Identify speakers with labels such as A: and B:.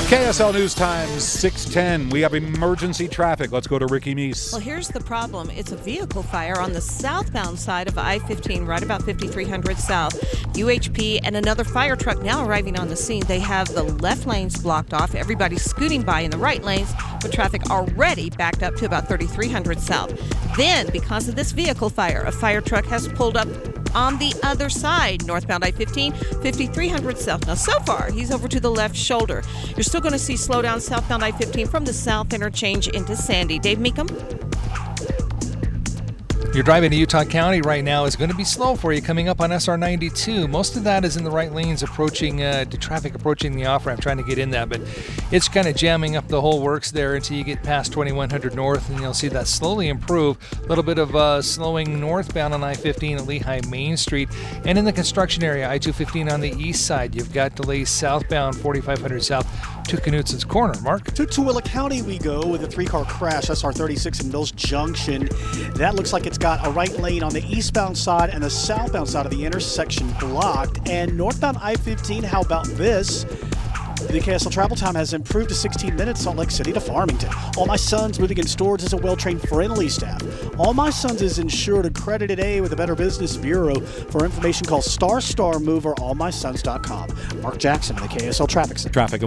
A: KSL News Times 6:10. We have emergency traffic. Let's go to Ricky Meese.
B: Well, here's the problem. It's a vehicle fire on the southbound side of I-15, right about 5300 South. UHP and another fire truck now arriving on the scene. They have the left lanes blocked off. Everybody's scooting by in the right lanes, with traffic already backed up to about 3300 South. Then, because of this vehicle fire, a fire truck has pulled up on the other side, northbound I-15, 5300 South. Now, so far, he's over to the left shoulder. You're still going to see slowdown southbound I-15 from the south interchange into Sandy. Dave Meekum.
C: You're driving to Utah County right now is going to be slow for you coming up on SR 92. Most of that is in the right lanes approaching the traffic approaching the off-ramp, trying to get in that, but it's kind of jamming up the whole works there until you get past 2100 North, and you'll see that slowly improve. A little bit of slowing northbound on I-15 at Lehigh Main Street, and in the construction area, I-215 on the east side, you've got delays southbound 4500 South to Knutson's Corner. Mark?
D: To Tooele County we go with a three-car crash, SR 36 in Mills Junction. That looks like it's got a right lane on the eastbound side and the southbound side of the intersection blocked. And northbound I-15, how about this? The KSL travel time has improved to 16 minutes, Salt Lake City to Farmington. All My Sons Moving and Storage is a well-trained, friendly staff. All My Sons is insured accredited A with the Better Business Bureau. For information, call Star Mover, allmysons.com. Mark Jackson of the KSL Traffic Center.
A: Traffic.